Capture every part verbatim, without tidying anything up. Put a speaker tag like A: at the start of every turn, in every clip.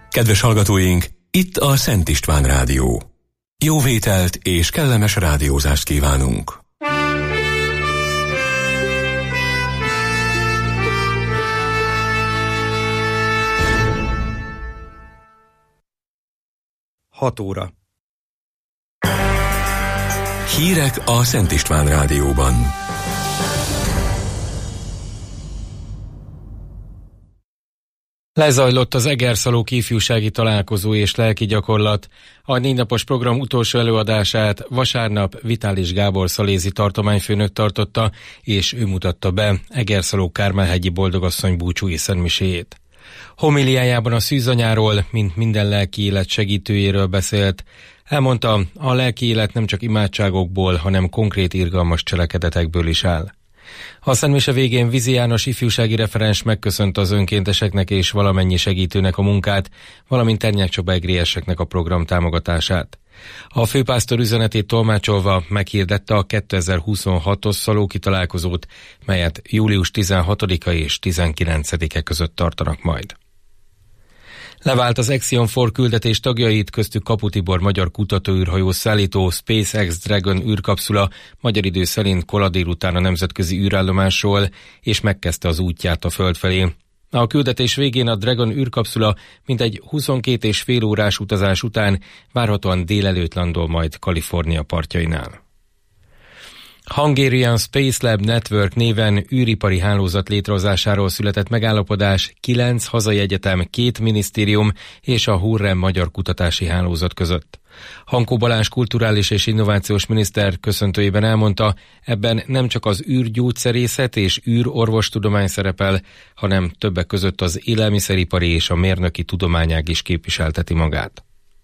A: Kedves hallgatóink, itt a Szent István Rádió. Jó vételt és kellemes rádiózást kívánunk!
B: hat óra.
A: Hírek a Szent István Rádióban.
C: Lezajlott az Egerszalóki ifjúsági találkozó és lelki gyakorlat. A négy napos program utolsó előadását vasárnap Vitális Gábor szalézi tartományfőnök tartotta, és ő mutatta be Egerszaló Kármel-hegyi Boldogasszony búcsúi szentmiséjét. Homiliájában a szűzanyáról, mint minden lelki élet segítőjéről beszélt. Elmondta, a lelki élet nem csak imádságokból, hanem konkrét irgalmas cselekedetekből is áll. A szentmise végén Vizi János ifjúsági referens megköszönte az önkénteseknek és valamennyi segítőnek a munkát, valamint Ternyák Csaba egrélyeseknek a program támogatását. A főpásztor üzenetét tolmácsolva meghirdette a kétezer-huszonhatos szalóki találkozót, melyet július tizenhatodika és tizenkilencedike között tartanak majd. Levált az Axiom négy küldetés tagjait, köztük Kapu Tibor magyar kutatóűrhajó szállító, SpaceX Dragon űrkapszula magyar idő szerint kora délután a nemzetközi űrállomásról, és megkezdte az útját a Föld felé. A küldetés végén a Dragon űrkapszula mintegy huszonkét és fél órás utazás után várhatóan délelőtt landol majd Kalifornia partjainál. Hungarian Space Lab Network néven űripari hálózat létrehozásáról született megállapodás kilenc hazai egyetem, két minisztérium és a Hurrem magyar kutatási hálózat között. Hankó Balázs kulturális és innovációs miniszter köszöntőjében elmondta, ebben nem csak az űrgyógyszerészet és űrorvostudomány szerepel, hanem többek között az élelmiszeripari és a mérnöki tudományág is képviselteti magát.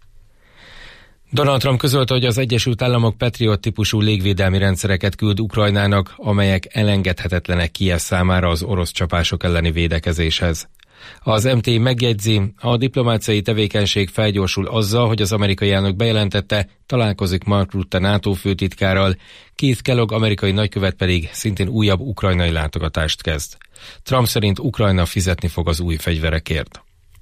C: Donald Trump közölte, hogy az Egyesült Államok Patriot típusú légvédelmi rendszereket küld Ukrajnának, amelyek elengedhetetlenek Kijev számára az orosz csapások elleni védekezéshez. Az em té megjegyzi, a diplomáciai tevékenység felgyorsul azzal, hogy az amerikai elnök bejelentette, találkozik Mark Rutte NATO főtitkárral, Keith Kellogg amerikai nagykövet pedig szintén újabb ukrajnai látogatást kezd. Trump szerint Ukrajna fizetni fog az új fegyverekért.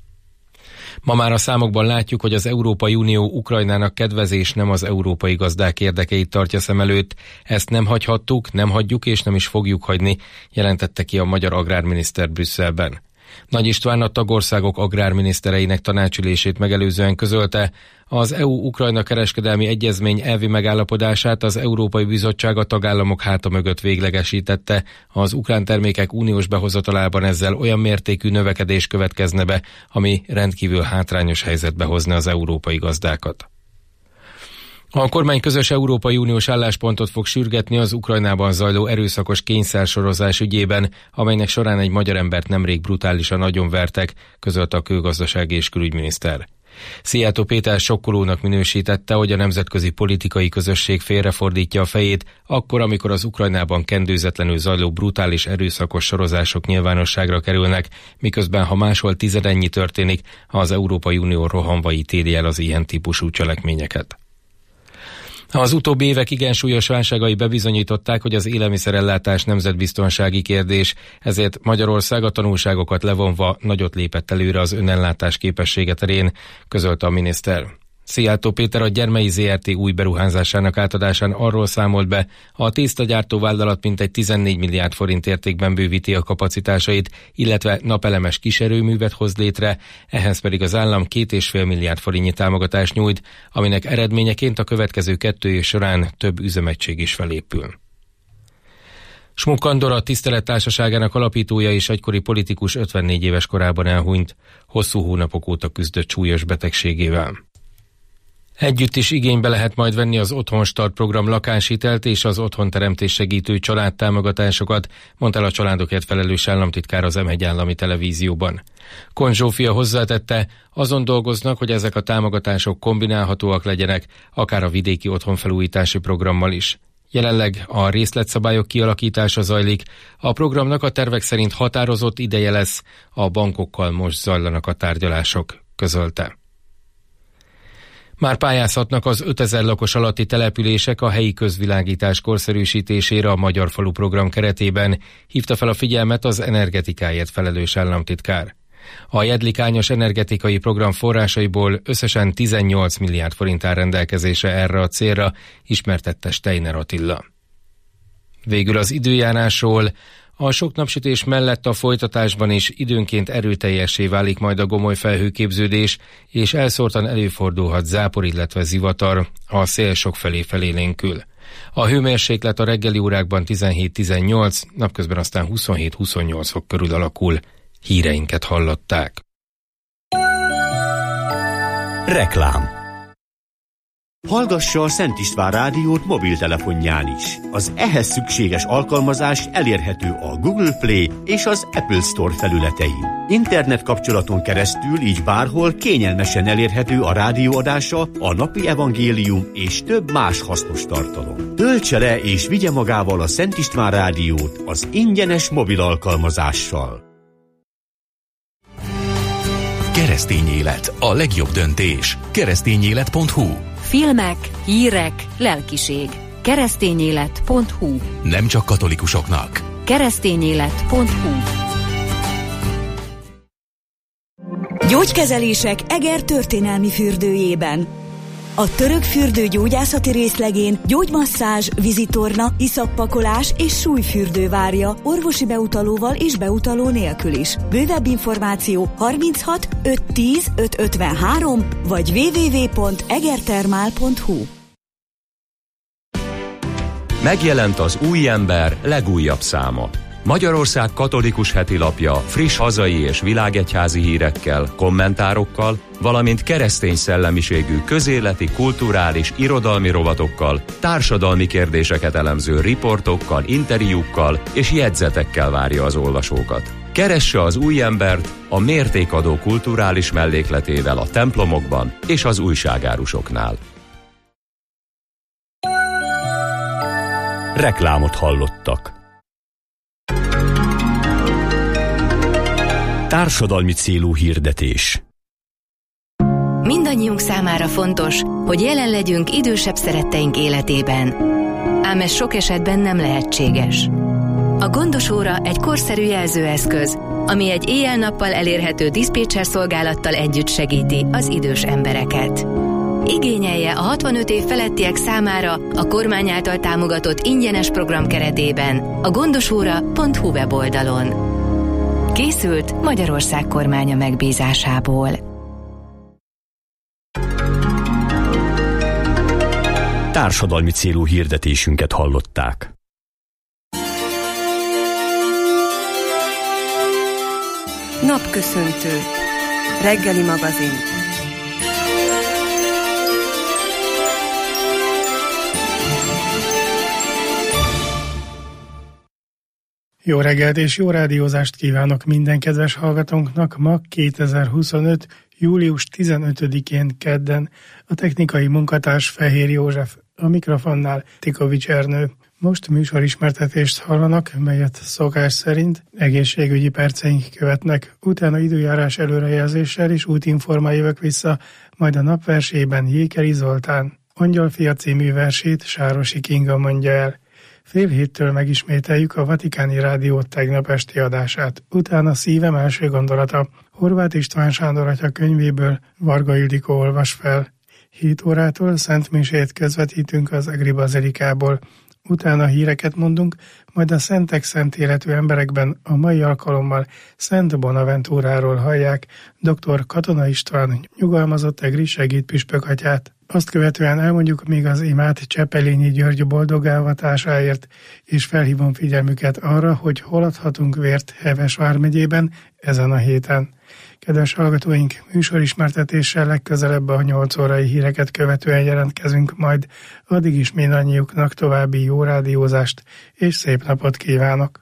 C: Ma már a számokban látjuk, hogy az Európai Unió Ukrajnának kedvezés nem az európai gazdák érdekeit tartja szem előtt. Ezt nem hagyhattuk, nem hagyjuk és nem is fogjuk hagyni, jelentette ki a magyar agrárminiszter Brüsszelben. Nagy István a tagországok agrárminisztereinek tanácsülését megelőzően közölte, az é u-Ukrajna kereskedelmi egyezmény elvi megállapodását az Európai Bizottság a tagállamok háta mögött véglegesítette, az ukrán termékek uniós behozatalában ezzel olyan mértékű növekedés következne be, ami rendkívül hátrányos helyzetbe hozna az európai gazdákat. A kormány közös Európai Uniós álláspontot fog sürgetni az Ukrajnában zajló erőszakos kényszersorozás ügyében, amelynek során egy magyar embert nemrég brutálisan agyonvertek, közölte a külgazdasági és külügyminiszter. Szijjártó Péter sokkolónak minősítette, hogy a nemzetközi politikai közösség félrefordítja a fejét, akkor, amikor az Ukrajnában kendőzetlenül zajló brutális erőszakos sorozások nyilvánosságra kerülnek, miközben ha máshol tizedennyi történik, az Európai Unió rohanva ítéli el az ilyen típusú cselekményeket. Az utóbbi évek igen súlyos válságai bebizonyították, hogy az élelmiszerellátás nemzetbiztonsági kérdés, ezért Magyarország a tanulságokat levonva nagyot lépett előre az önellátás képessége terén, közölte a miniszter. Szijjártó Péter a Gyermei zé er té új beruházásának átadásán arról számolt be, a tésztagyártó vállalat mintegy tizennégy milliárd forint értékben bővíti a kapacitásait, illetve napelemes kiserőművet hoz létre, ehhez pedig az állam két és fél milliárd forintnyi támogatást nyújt, aminek eredményeként a következő kettő év során több üzemegység is felépül. Smuk Andor, a Tisztelet Társaságának alapítója és egykori politikus ötvennégy éves korában elhunyt, hosszú hónapok óta küzdött súlyos betegségével. Együtt is igénybe lehet majd venni az Otthonstart program lakáshitelt és az otthonteremtés segítő családtámogatásokat, mondta el a családokért felelős államtitkár az em egy állami televízióban. Kon Zsófia hozzátette, azon dolgoznak, hogy ezek a támogatások kombinálhatóak legyenek, akár a vidéki otthonfelújítási programmal is. Jelenleg a részletszabályok kialakítása zajlik, a programnak a tervek szerint határozott ideje lesz, a bankokkal most zajlanak a tárgyalások, közölte. Már pályázhatnak az ötezer lakos alatti települések a helyi közvilágítás korszerűsítésére a Magyar Falu program keretében, hívta fel a figyelmet az energetikáért felelős államtitkár. A jedlikányos energetikai program forrásaiból összesen tizennyolc milliárd forint áll rendelkezésre erre a célra, ismertette Steiner Attila. Végül az időjárásról. A sok napsütés mellett a folytatásban is időnként erőteljessé válik majd a gomoly felhőképződés, és elszórtan előfordulhat zápor, illetve zivatar, a szél sokfelé felélénkül. A hőmérséklet a reggeli órákban tizenhét-tizennyolc, napközben aztán huszonhét-huszonnyolc fok körül alakul. Híreinket hallották.
B: Reklám. Hallgassa a Szent István rádiót mobiltelefonján is. Az ehhez szükséges alkalmazás elérhető a Google Play és az Apple Store felületein. Internet kapcsolaton keresztül így bárhol kényelmesen elérhető a rádióadása, a napi evangélium és több más hasznos tartalom. Töltse le és vigye magával a Szent István rádiót az ingyenes mobil alkalmazással.
A: Keresztény élet, a legjobb döntés. keresztényélet pont hu.
D: Filmek, hírek, lelkiség. keresztényélet pont hu.
A: Nem csak katolikusoknak.
D: keresztényélet pont hu.
E: Gyógykezelések Eger történelmi fürdőjében. A török fürdő gyógyászati részlegén gyógymasszázs, vízitorna, iszappakolás és súlyfürdő várja orvosi beutalóval és beutaló nélkül is. Bővebb információ harminchat ötszáz tíz ötszázötvenhárom vagy double-u double-u double-u pont egertermál pont hu.
F: Megjelent az Új Ember legújabb száma. Magyarország katolikus hetilapja friss hazai és világegyházi hírekkel, kommentárokkal, valamint keresztény szellemiségű közéleti, kulturális, irodalmi rovatokkal, társadalmi kérdéseket elemző riportokkal, interjúkkal és jegyzetekkel várja az olvasókat. Keresse az Új Embert a mértékadó kulturális mellékletével a templomokban és az újságárusoknál.
B: Reklámot hallottak. Társadalmi célú hirdetés.
G: Mindannyiunk számára fontos, hogy jelen legyünk idősebb szeretteink életében. Ám ez sok esetben nem lehetséges. A Gondos óra egy korszerű jelzőeszköz, ami egy éjjel-nappal elérhető diszpécser szolgálattal együtt segíti az idős embereket. Igényelje a hatvanöt év felettiek számára a kormány által támogatott ingyenes program keretében a gondosóra pont hu weboldalon. Készült Magyarország kormánya megbízásából.
B: Társadalmi célú hirdetésünket hallották.
H: Napköszöntő. Reggeli magazin.
I: Jó reggelt és jó rádiózást kívánok minden kedves hallgatónknak ma kétezer-huszonöt. július tizenötödikén kedden. A technikai munkatárs Fehér József, a mikrofonnál Tikovics Ernő. Most műsorismertetést hallanak, melyet szokás szerint egészségügyi perceink követnek. Utána időjárás előrejelzéssel és útinformál jövök vissza, majd a napversében Jékeri Zoltán. Angyalfia című versét Sárosi Kinga mondja el. Fél héttől megismételjük a Vatikáni Rádió tegnap esti adását. Utána Szívem első gondolata. Horváth István Sándor atya könyvéből Varga Ildikó olvas fel. Hét órától szentmisét közvetítünk az Egri Bazilikából. Utána híreket mondunk, majd a szentek szent életű emberekben a mai alkalommal Szent Bonaventúráról hallják dr. Katona István nyugalmazott egri segédpüspök atyát. Azt követően elmondjuk még az imát Csepelényi György boldogávatásáért, és felhívom figyelmüket arra, hogy hol adhatunk vért Heves vármegyében ezen a héten. Kedves hallgatóink, műsorismertetéssel legközelebb a nyolc órai híreket követően jelentkezünk majd. Addig is mindannyiuknak további jó rádiózást és szép napot kívánok!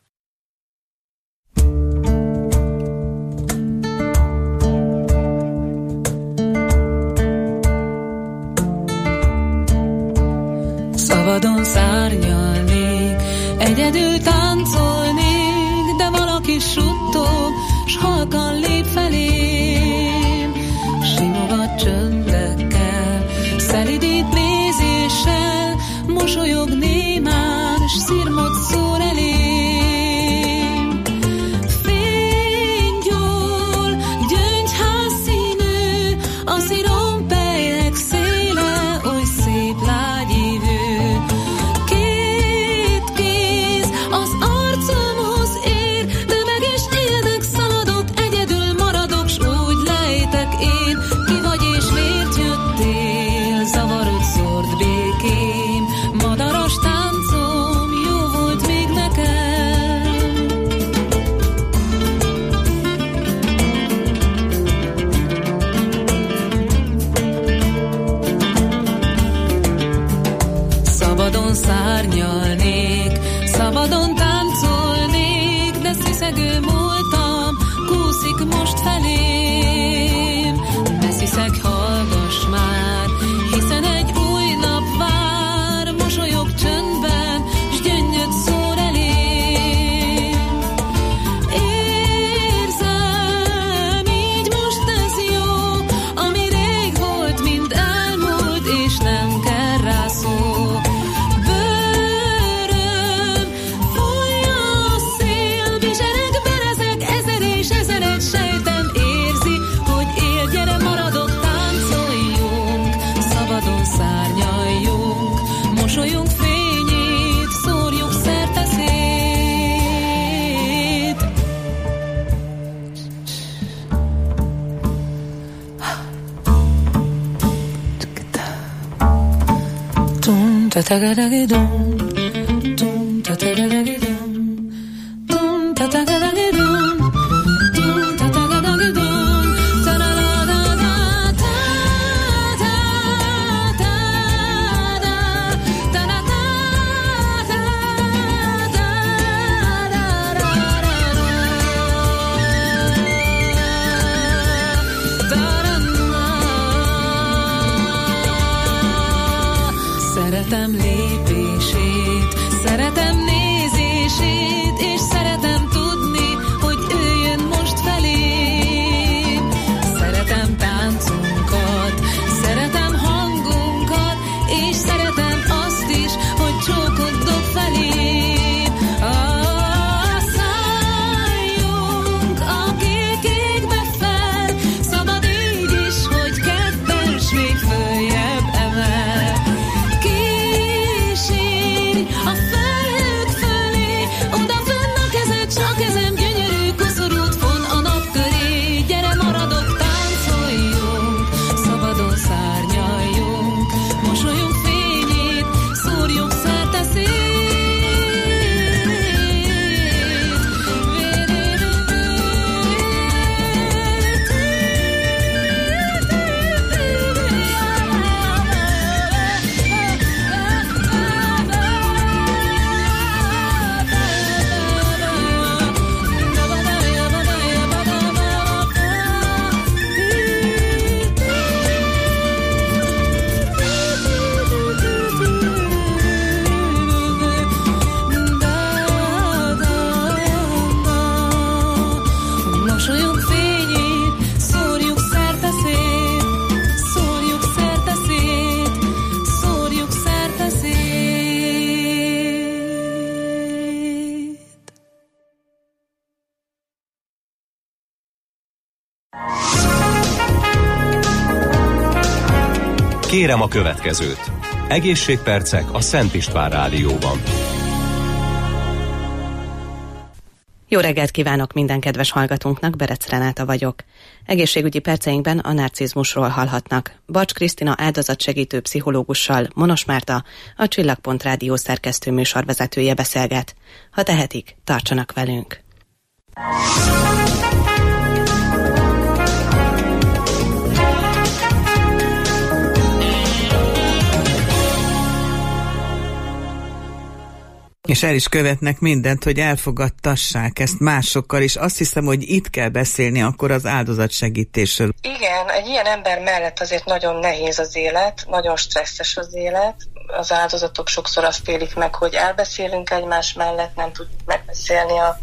J: Szabadon szárnyalnék, egyedül táncolnék, de valaki suttog, s halkan lép felém. Simogat csöndekkel, szelidít nézéssel, mosolyog némán, s szirmot szól elém. Fény gyúl, Szeretem lépését, szeretem nézését, és szeretem tudni, hogy ő jön most felém. Szeretem táncunkat, szeretem hangunkat, és szeretem azt is, hogy csókot dob felém. Ah, szálljunk a kék égbe fel, szabad így is, hogy kettes még följebb emel. A felhők fölé, oda fönn a kezed, csak kezem gyönyörű koszorút von a nap köré. Gyere, maradok, táncoljunk, szabadon szárnyaljunk, mosolyunk fényét, szórjuk szerte szét. Mosolyunk fényét, szórjuk szerte szét, szórjuk szerte szét, szórjuk szerte szét.
F: Kérem a következőt. Egészségpercek a Szent István Rádióban.
K: Jó reggelt kívánok minden kedves hallgatónknak, Berec Renáta vagyok. Egészségügyi perceinkben a narcizmusról hallhatnak. Bacs Krisztina áldozatsegítő pszichológussal, Monos Márta, a Csillagpont Rádió szerkesztő műsorvezetője beszélget. Ha tehetik, tartsanak velünk!
L: És el is követnek mindent, hogy elfogadtassák ezt másokkal, és azt hiszem, hogy itt kell beszélni akkor az áldozatsegítésről.
M: Igen, egy ilyen ember mellett azért nagyon nehéz az élet, nagyon stresszes az élet. Az áldozatok sokszor azt élik meg, hogy elbeszélünk egymás mellett, nem tudjuk megbeszélni a,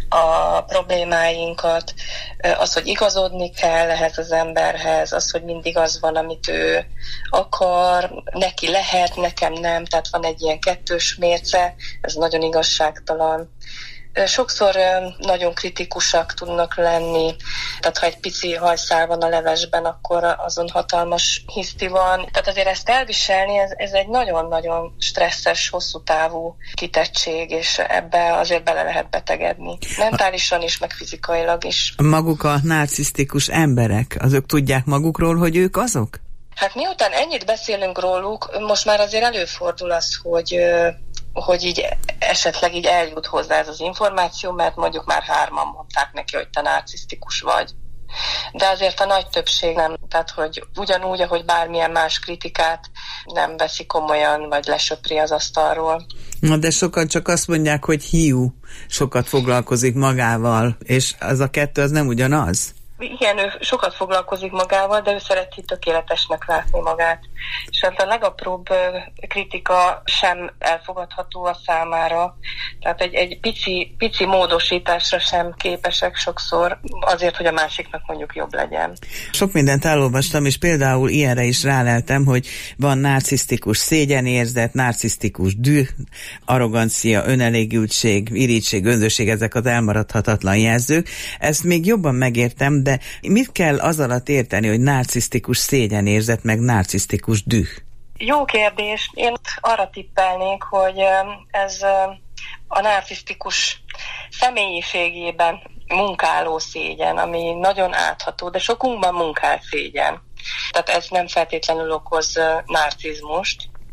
M: a problémáinkat, az, hogy igazodni kell ehhez az emberhez, az, hogy mindig az van, amit ő akar, neki lehet, nekem nem, tehát van egy ilyen kettős mérce, ez nagyon igazságtalan. Sokszor nagyon kritikusak tudnak lenni, tehát ha egy pici hajszál van a levesben, akkor azon hatalmas hiszti van. Tehát azért ezt elviselni, ez, ez egy nagyon-nagyon stresszes, hosszú távú kitettség, és ebbe azért bele lehet betegedni. Mentálisan is, meg fizikailag is.
L: Maguk a narcisztikus emberek, azok tudják magukról, hogy ők azok?
M: Hát miután ennyit beszélünk róluk, most már azért előfordul az, hogy... hogy így esetleg így eljut hozzá ez az információ, mert mondjuk már hárman mondták neki, hogy te narcisztikus vagy. De azért a nagy többség nem, tehát hogy ugyanúgy, ahogy bármilyen más kritikát nem veszi komolyan, vagy lesöpri az asztalról.
L: Na de sokan csak azt mondják, hogy hiú, sokat foglalkozik magával, és az a kettő az nem ugyanaz?
M: Igen, ő sokat foglalkozik magával, de ő szereti tökéletesnek látni magát. És hát a legapróbb kritika sem elfogadható a számára. Tehát egy, egy pici, pici módosításra sem képesek sokszor azért, hogy a másiknak mondjuk jobb legyen.
L: Sok mindent elolvastam, és például ilyenre is ráleltem, hogy van narcisztikus szégyenérzet, narcisztikus düh, arrogancia, önelégültség, irigység, önzőség, ezek az elmaradhatatlan jelzők. Ezt még jobban megértem, de mit kell az alatt érteni, hogy narcisztikus szégyenérzet, meg narcisztikus düh?
M: Jó kérdés. Én arra tippelnék, hogy ez a narcisztikus személyiségében munkáló szégyen, ami nagyon átható, de sokunkban munkál szégyen. Tehát ez nem feltétlenül okoz narcizmust.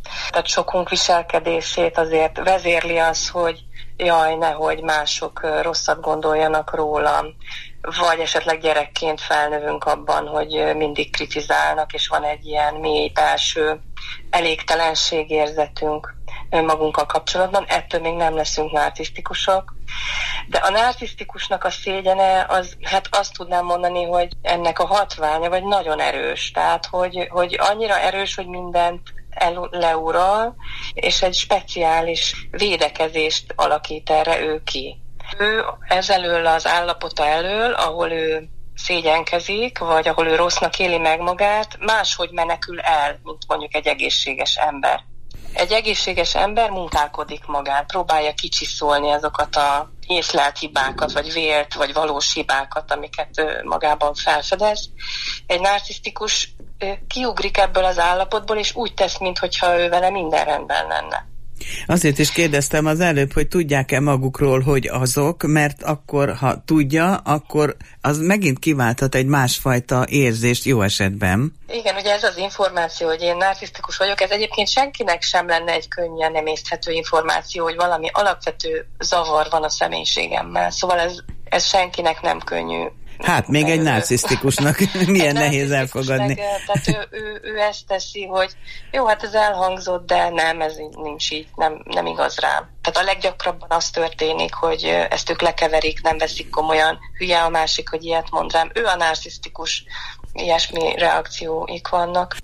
M: Tehát sokunk viselkedését azért vezérli az, hogy jaj, nehogy mások rosszat gondoljanak rólam, vagy esetleg gyerekként felnövünk abban, hogy mindig kritizálnak, és van egy ilyen mély belső elégtelenségérzetünk önmagunkkal kapcsolatban, ettől még nem leszünk narcisztikusok. De a narcisztikusnak a szégyene, az, hát azt tudnám mondani, hogy ennek a hatványa, vagy nagyon erős. Tehát, hogy, hogy annyira erős, hogy mindent el, leural, és egy speciális védekezést alakít erre ő ki. Ő ezelől az állapota elől, ahol ő szégyenkezik, vagy ahol ő rossznak éli meg magát, máshogy menekül el, mint mondjuk egy egészséges ember. Egy egészséges ember munkálkodik magán, próbálja kicsiszolni azokat a észlelt hibákat, vagy vélt, vagy valós hibákat, amiket magában felfedez. Egy narcisztikus kiugrik ebből az állapotból, és úgy tesz, mintha ő vele minden rendben lenne.
L: Azért is kérdeztem az előbb, hogy tudják-e magukról, hogy azok, mert akkor, ha tudja, akkor az megint kiválthat egy másfajta érzést jó esetben.
M: Igen, ugye ez az információ, hogy én narcisztikus vagyok, ez egyébként senkinek sem lenne egy könnyen nem észthető információ, hogy valami alapvető zavar van a személyiségemmel. Szóval ez, ez senkinek nem könnyű.
L: Hát még egy narcisztikusnak milyen nehéz elfogadni.
M: Tehát ő, ő, ő ezt teszi, hogy jó, hát ez elhangzott, de nem, ez nincs így, nem, nem igaz rám. Tehát a leggyakrabban az történik, hogy ezt ők lekeverik, nem veszik komolyan, hülye a másik, hogy ilyet mond rám. Ő a narcisztikus, ilyesmi reakcióik vannak.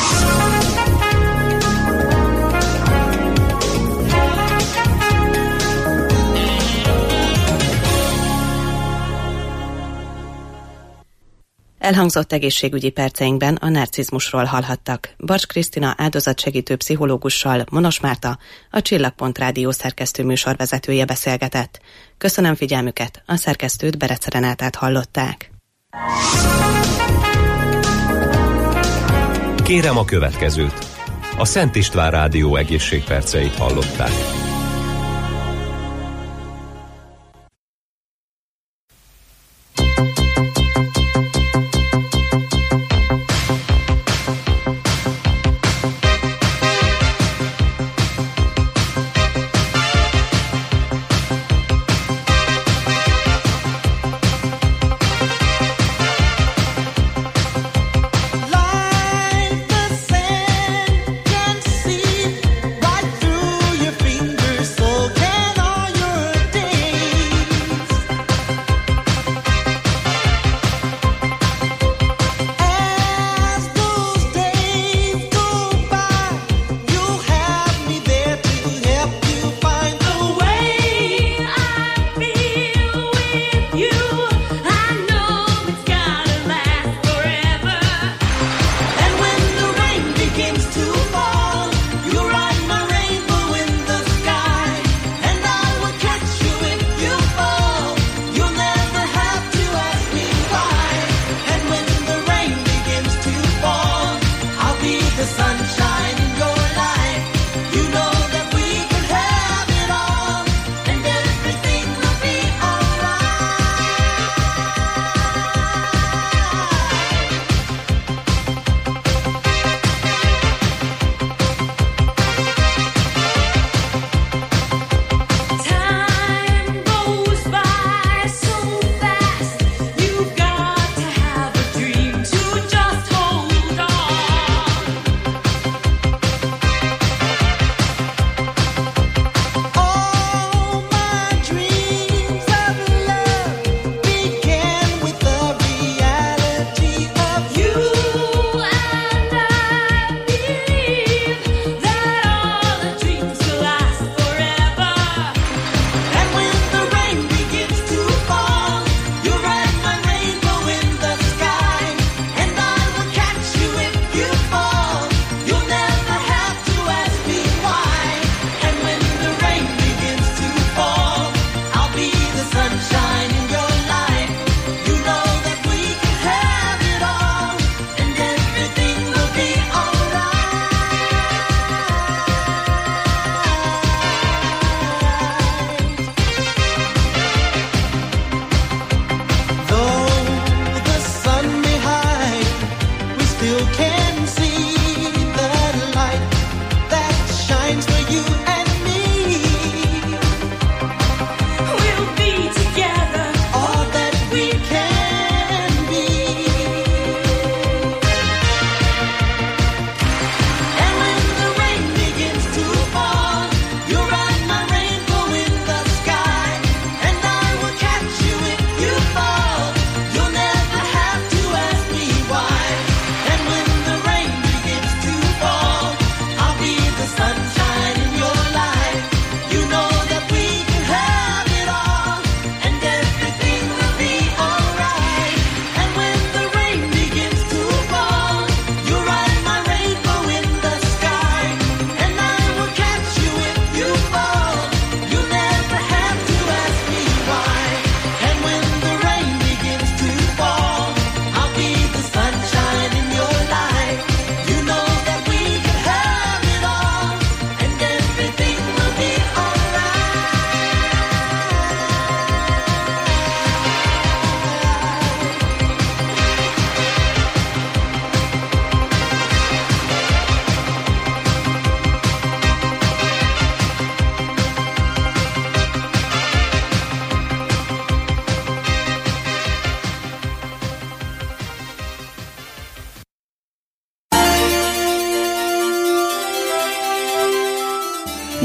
K: Elhangzott egészségügyi perceinkben a narcizmusról hallhattak. Barcs Krisztina áldozatsegítő pszichológussal, Monos Márta, a Csillagpont Rádió szerkesztő műsorvezetője beszélgetett. Köszönöm figyelmüket, a szerkesztőt Berec Renátát hallották.
F: Kérem a következőt. A Szent István Rádió egészségperceit hallották.
J: Like the sand can see right through your fingers.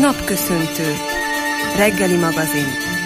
H: Napköszöntő. Reggeli magazin.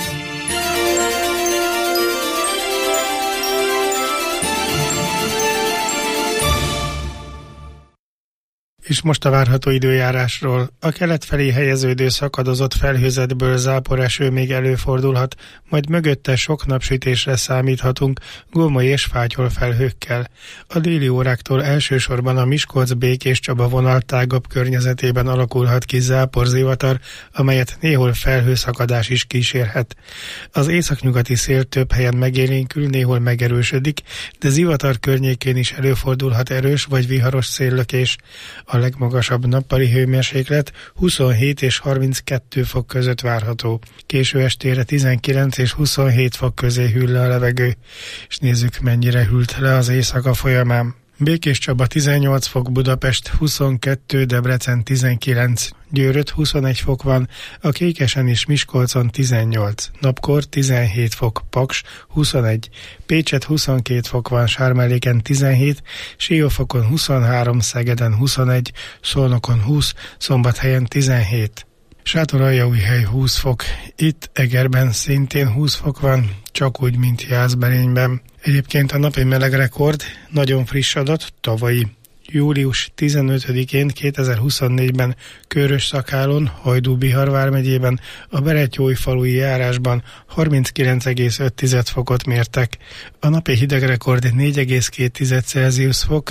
I: És most a várható időjárásról. A kelet felé helyeződő szakadozott felhőzetből záporeső még előfordulhat, majd mögötte sok napsütésre számíthatunk, gomoly és fátyol felhőkkel. A déli óráktól elsősorban a Miskolc-Békés-Csaba vonal tágabb környezetében alakulhat ki záporzivatar, amelyet néhol felhőszakadás is kísérhet. Az északnyugati szél több helyen megélénkül, néhol megerősödik, de zivatar környékén is előfordulhat erős vagy viharos széllökés. A legmagasabb nappali hőmérséklet huszonhét és harminckettő fok között várható. Késő estére tizenkilenc és huszonhét fok közé hűl le a levegő. És nézzük, mennyire hűlt le az éjszaka folyamán. Békés-Csaba tizennyolc fok, Budapest huszonkettő, Debrecen tizenkilenc, Győrött huszonegy fok van, a Kékesen és Miskolcon tizennyolc, napkor tizenhét fok, Paks huszonegy, Pécset huszonkét fok van, Sármelléken tizenhét, Siófokon huszonhárom, Szegeden huszonegy, Szolnokon húsz, Szombathelyen tizenhét. Sátoraljaújhely húsz fok, itt Egerben szintén húsz fok van, csak úgy, mint Jászberényben. Egyébként a napi melegrekord nagyon friss adat, tavalyi. július tizenötödikén kétezer-huszonnégyben Körös-Szakálon, Hajdú-Bihar vármegyében, a Beretyói-falui járásban harminckilenc egész öt fokot mértek. A napi hidegrekord négy egész két Celsius fok,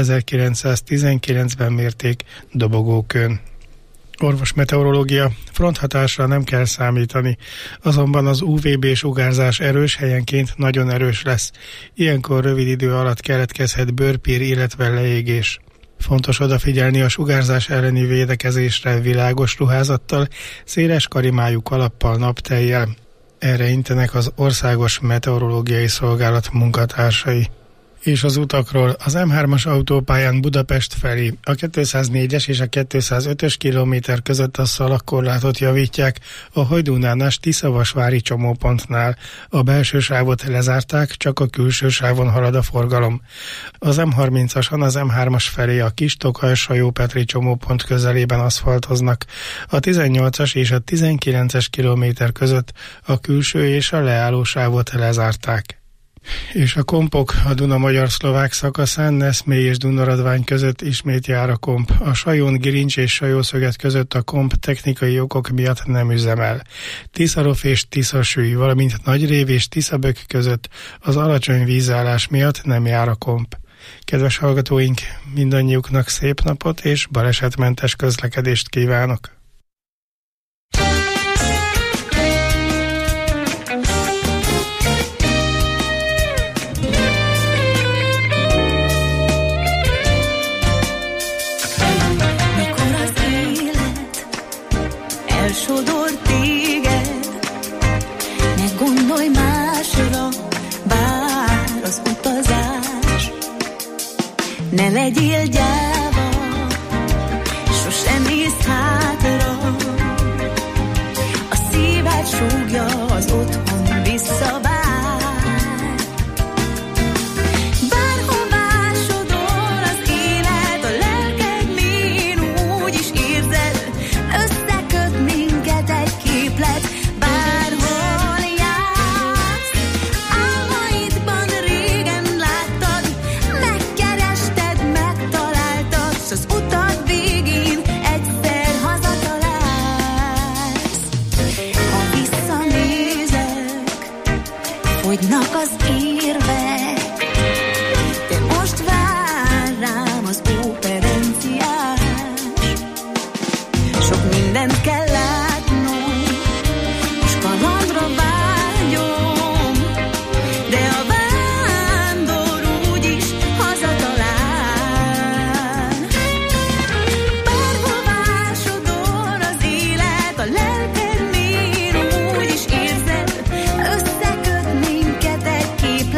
I: ezerkilencszáztizenkilencben mérték Dobogókőn. Orvosmeteorológia, fronthatásra nem kell számítani, azonban az ú vé bé sugárzás erős, helyenként nagyon erős lesz. Ilyenkor rövid idő alatt keletkezhet bőrpír, illetve leégés. Fontos odafigyelni a sugárzás elleni védekezésre világos ruházattal, széles karimájú kalappal, naptejjel. Erre intenek az Országos Meteorológiai Szolgálat munkatársai. És az utakról: az em hármas autópályán Budapest felé a kétszáznégyes és a kétszázötös kilométer között a szalagkorlátot javítják, a Hajdúnánás Tiszavasvári csomópontnál. A belső sávot lezárták, csak a külső sávon halad a forgalom. Az em harmincason az em hármas felé a Kis-Tokaj-Sajópetri csomópont közelében aszfaltoznak. A tizennyolcas és a tizenkilences kilométer között a külső és a leálló sávot lezárták. És a kompok a Duna-magyar-szlovák szakaszán Neszmély és Dunaradvány között ismét jár a komp. A Sajón-Girincs és Sajószöget között a komp technikai okok miatt nem üzemel. Tiszarof és Tiszasüly, valamint Nagyrév és Tiszabök között az alacsony vízállás miatt nem jár a komp. Kedves hallgatóink, mindannyiuknak szép napot és balesetmentes közlekedést kívánok!
J: Elsodor téged, ne gondolj másra, bár az utazás. Ne legyél gyáva, sosem nézd hátra. A szíved súgja, az otthon visszavár. Bárhová sodor az élet, a lelked mélyén úgy is érzed, összeköt minket egy képlet. Bárhol jársz, álmaidban régen láttad, megkerested, megtaláltad, s az utad végén egyszer hazatalálsz. Ha visszanézek, fogynak az érvek, de most vár rám az operenciás. Sok mindent kell látnom, és kalandra vágyom, de a vándor úgyis hazatalál. Bárhová sodor az élet, a lelked mélyén úgy is érzed, összeköt minket egy képlet.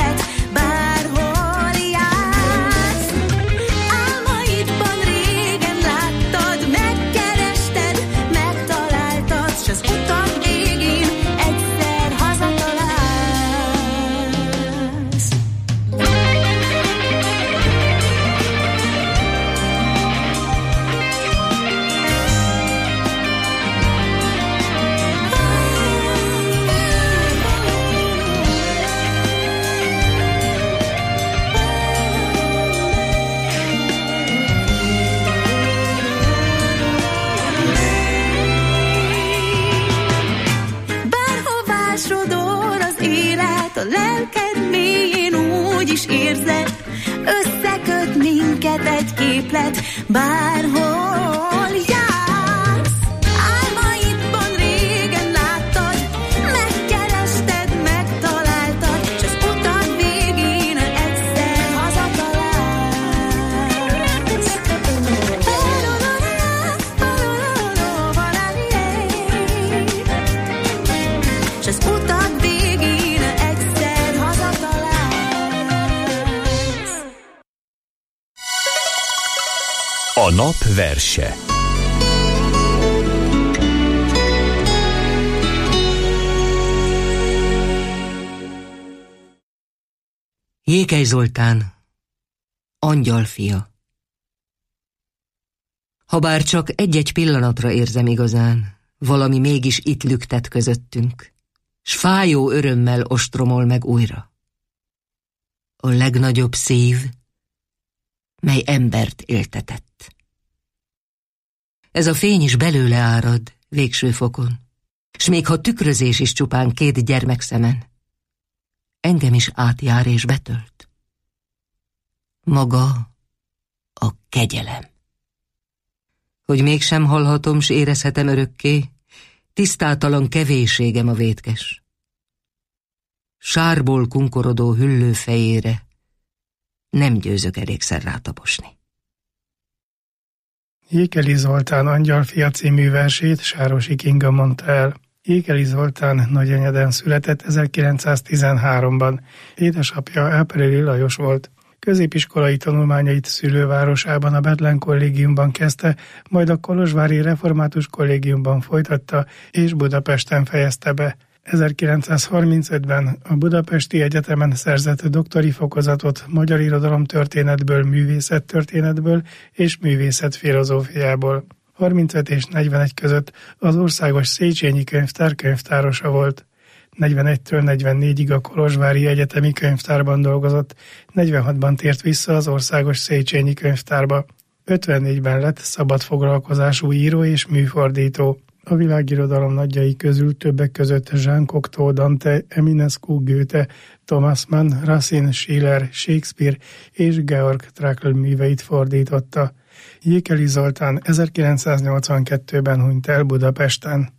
J: a lelked mélyén úgy is érzed, összeköt minket egy képlet, bárhol jársz. Álmaidban régen láttad, megkerested, megtaláltad, s az utad végén egyszer hazatalálsz. S az utad végén egyszer hazatalálsz.
F: A nap verse.
N: Jékely Zoltán, angyalfia. Habár csak egy-egy pillanatra érzem igazán, valami mégis itt lüktet közöttünk, s fájó örömmel ostromol meg újra. A legnagyobb szív, mely embert éltetett. Ez a fény is belőle árad, végső fokon, s még ha tükrözés is csupán két gyermek szemen, engem is átjár és betölt. Maga a kegyelem. Hogy mégsem hallhatom, s érezhetem örökké, tisztátalan kevésségem a vétkes. Sárból kunkorodó hüllő fejére nem győzök elégszer rátaposni.
I: Jékely Zoltán Angyalfia című versét Sárosi Kinga mondta el. Jékely Zoltán Nagyenyeden született ezerkilencszáztizenháromban. Édesapja Áprili Lajos volt. Középiskolai tanulmányait szülővárosában, a Bethlen kollégiumban kezdte, majd a kolozsvári református kollégiumban folytatta, és Budapesten fejezte be. ezerkilencszázharmincötben a Budapesti Egyetemen szerzett doktori fokozatot magyar irodalomtörténetből, művészettörténetből és művészetfilozófiából. harmincöt és negyvenegy között az Országos Széchenyi Könyvtár könyvtárosa volt. negyvenegytől negyvennégyig a Kolozsvári Egyetemi Könyvtárban dolgozott, negyvenhatban tért vissza az Országos Széchenyi Könyvtárba. ötvennégyben lett szabadfoglalkozású író és műfordító. A világirodalom nagyjai közül többek között Jean Cocteau, Dante, Eminescu, Goethe, Thomas Mann, Racine, Schiller, Shakespeare és Georg Trakl műveit fordította. Jékely Zoltán ezerkilencszáznyolcvankettőben hunyt el Budapesten.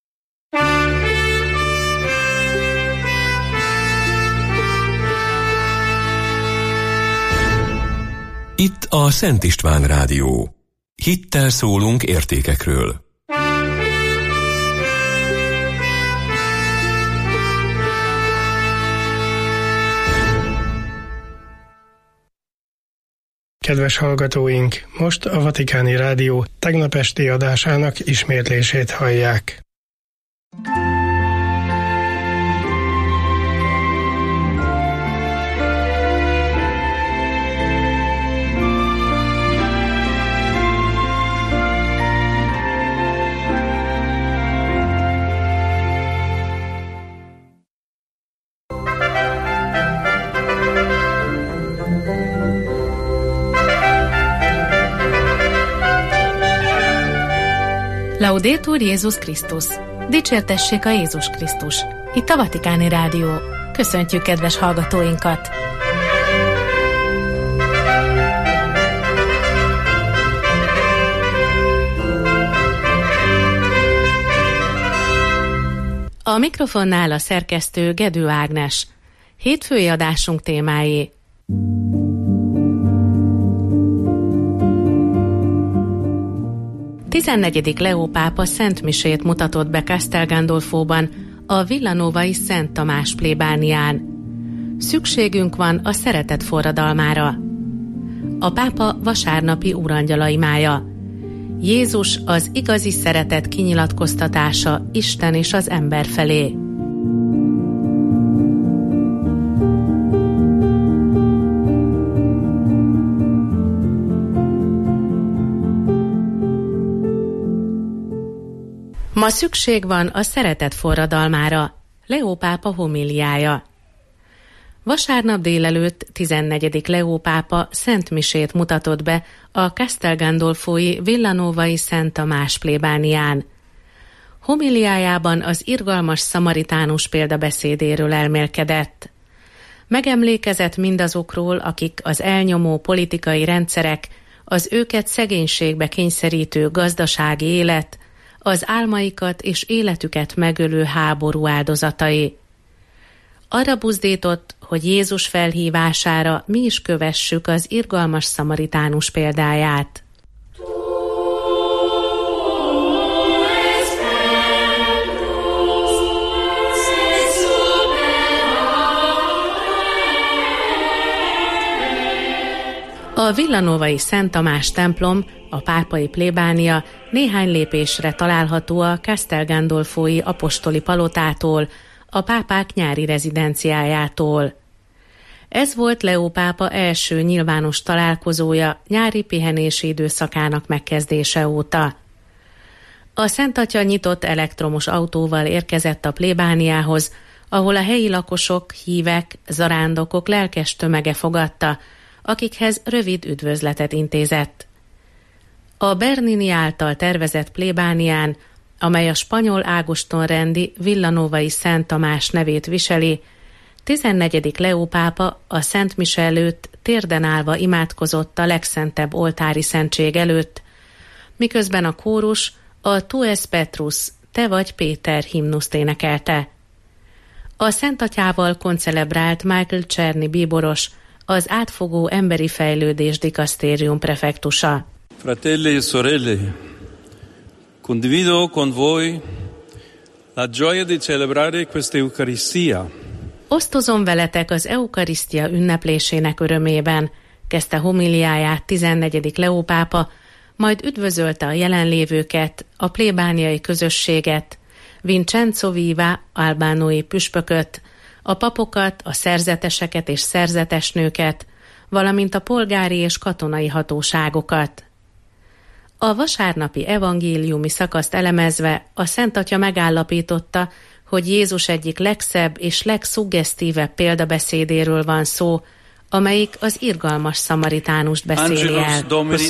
A: Itt a Szent István Rádió. Hittel szólunk értékekről.
I: Kedves hallgatóink, most a Vatikáni Rádió tegnap esti adásának ismétlését hallják.
O: Laudetur Jézus Krisztus! Dicsértessék a Jézus Krisztus! Itt a Vatikáni Rádió. Köszöntjük kedves hallgatóinkat! A mikrofonnál a szerkesztő Gedő Ágnes. Hétfői adásunk témái: tizennegyedik Leó pápa szentmisét mutatott be Castel Gandolfóban, a Villanovai Szent Tamás plébánián. Szükségünk van a szeretet forradalmára. A pápa vasárnapi úrangyala imája. Jézus az igazi szeretet kinyilatkoztatása Isten és az ember felé. Ma szükség van a szeretet forradalmára. Leó pápa homíliája. Vasárnap délelőtt tizennegyedik Leó pápa szentmisét mutatott be a Castel Gandolfói Villanovai Szent Tamás plébánián. Homiliájában az irgalmas szamaritánus példabeszédéről elmélkedett. Megemlékezett mindazokról, akik az elnyomó politikai rendszerek, az őket szegénységbe kényszerítő gazdasági élet, az álmaikat és életüket megölő háború áldozatai. Arra buzdított, hogy Jézus felhívására mi is kövessük az irgalmas szamaritánus példáját. A villanovai Szent Tamás templom, a pápai plébánia néhány lépésre található a Castel Gandolfói apostoli palotától, a pápák nyári rezidenciájától. Ez volt Leó pápa első nyilvános találkozója nyári pihenési időszakának megkezdése óta. A Szent Atya nyitott elektromos autóval érkezett a plébániához, ahol a helyi lakosok, hívek, zarándokok lelkes tömege fogadta, akikhez rövid üdvözletet intézett. A Bernini által tervezett plébánián, amely a spanyol Ágoston-rendi villanovai Szent Tamás nevét viseli, tizennegyedik Leó pápa a Szent Mise előtt térden állva imádkozott a legszentebb oltári szentség előtt, miközben a kórus a Tu es Petrus, te vagy Péter himnuszt énekelte. A Szent Atyával koncelebrált Michael Czerny bíboros, az átfogó emberi fejlődés dikasztérium prefektusa.
P: Fratelli e sorelle, condivido con voi la gioia di celebrare questa Eucaristia.
O: Osztozom veletek az eukarisztia ünneplésének örömében, kezdte homiliáját tizennegyedik Leó pápa, majd üdvözölte a jelenlévőket, a plébániai közösséget, Vincenzo Viva albánói püspököt, a papokat, a szerzeteseket és szerzetesnőket, valamint a polgári és katonai hatóságokat. A vasárnapi evangéliumi szakaszt elemezve a Szent Atya megállapította, hogy Jézus egyik legszebb és legszuggesztívebb példabeszédéről van szó, amelyik az irgalmas szamaritánust beszéli el.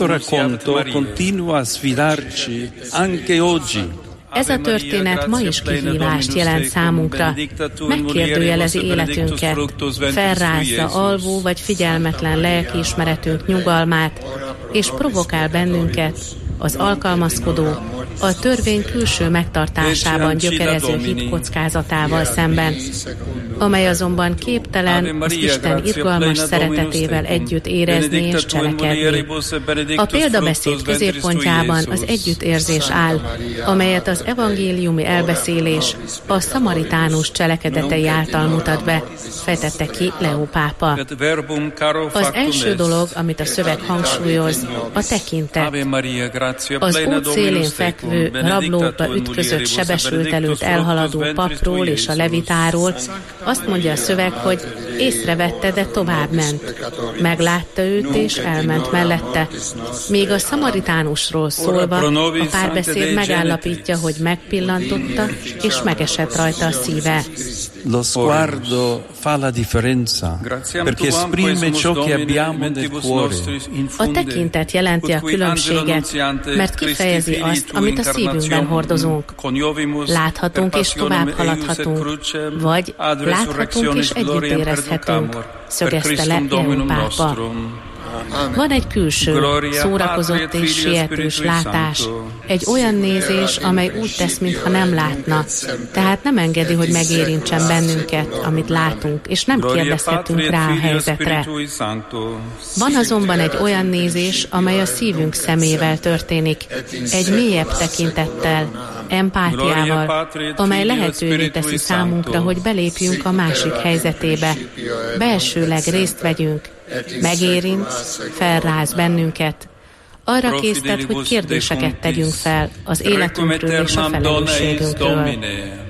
O: Ez a történet ma is kihívást jelent számunkra. Megkérdőjelezi életünket, felrázza alvó vagy figyelmetlen lelkiismeretünk nyugalmát, és provokál bennünket az alkalmazkodó, a törvény külső megtartásában gyökerező hit kockázatával szemben, amely azonban képtelen az Isten irgalmas szeretetével együtt érezni és cselekedni. A példabeszéd középpontjában az együttérzés áll, amelyet az evangéliumi elbeszélés a szamaritánus cselekedetei által mutat be, fejtette ki Leó pápa. Az első dolog, amit a szöveg hangsúlyoz, a tekintet. Az út szélén fekvő, rablókba ütközött sebesült előtt elhaladó papról és a levitáról azt mondja a szöveg, hogy észrevette, de tovább ment. Meglátta őt és elment mellette. Míg a szamaritánusról szólva a párbeszéd megállapítja, hogy megpillantotta és megesett rajta a szíve.
P: Lo sguardo fa la differenza, perché esprime ciò che abbiamo nel cuore.
O: A tekintet jelenti a különbséget, mert kifejezi azt, amit a szívünkben hordozunk. Láthatunk és tovább haladhatunk, vagy láthatunk és együtt érezhetünk, szögezte le Leó pápa. Van egy külső, szórakozott és sietős látás, egy olyan nézés, amely úgy tesz, mintha nem látna, tehát nem engedi, hogy megérintsen bennünket, amit látunk, és nem kérdezhetünk rá a helyzetre. Van azonban egy olyan nézés, amely a szívünk szemével történik, egy mélyebb tekintettel, empátiával, amely lehetővé teszi számunkra, hogy belépjünk a másik helyzetébe, belsőleg részt vegyünk, megérint, felráz bennünket, arra késztet, hogy kérdéseket tegyünk fel az életünkről és a felelősségünkről.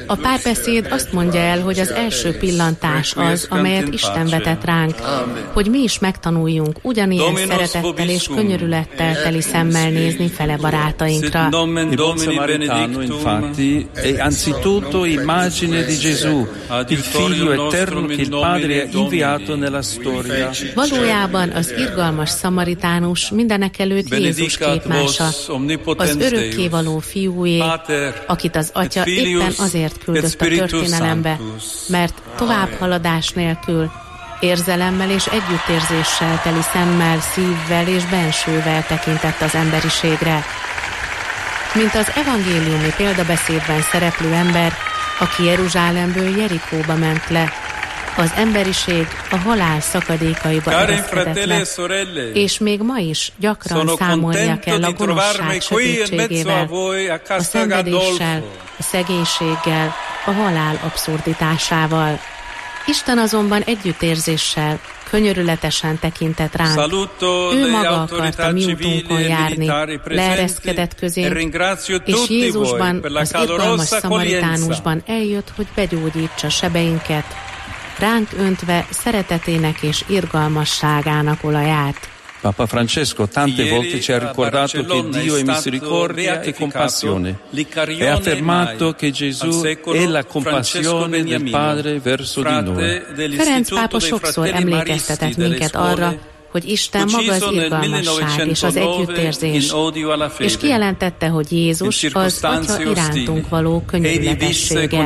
O: A párbeszéd azt mondja el, hogy az első pillantás az, amelyet Isten vetett ránk, hogy mi is megtanuljunk ugyanilyen szeretettel és könyörülettel teli szemmel nézni fele barátainkra.
P: Il buon samaritano, infatti, è anzitutto immagine di Gesù, il figlio eterno che il Padre ha inviato nella storia.
O: Valójában az irgalmas szamaritánus mindenekelőtt Jézus képmása, az örökkévaló fiújé, akit az Atya éppen azért küldött a történelembe, mert továbbhaladás nélkül, érzelemmel és együttérzéssel teli szemmel, szívvel és bensővel tekintett az emberiségre. Mint az evangéliumi példabeszédben szereplő ember, aki Jeruzsálemből Jerikóba ment le, az emberiség a halál szakadékaiba ereszkedett le, és még ma is gyakran számolnia kell a gonoszság sötétségével, a szenvedéssel, a szegénységgel, a halál abszurditásával. Isten azonban együttérzéssel, könyörületesen tekintett ránk. Ő maga akarta mi útunkon járni, leereszkedett közénk, és Jézusban, az irgalmas szamaritánusban eljött, hogy begyógyítsa sebeinket, ránk öntve szeretetének és irgalmasságának olaját.
P: Papa Francesco tante volte ci ha ricordato che Dio è misericordia e compassione e ha affermato che Gesù è la compassione del Padre verso di noi.
O: Ferenc pápa sokszor emlékeztetett minket arra, hogy Isten maga az irgalmasság és az együttérzés, és kijelentette, hogy Jézus az Atya irántunk való könyörületessége.